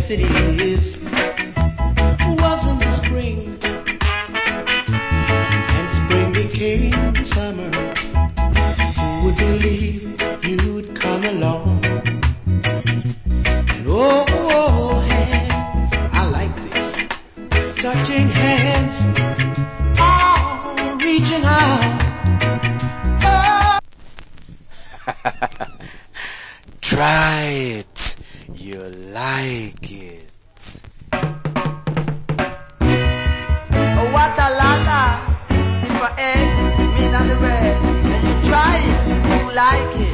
yes it is. Was in the spring, and spring became summer. Who would believe you'd come along? And oh, hands, I like this. Touching hands, oh, reaching out. Try it. You'll like it. What a lala, if I egg, me not the red, and you try it, you like it.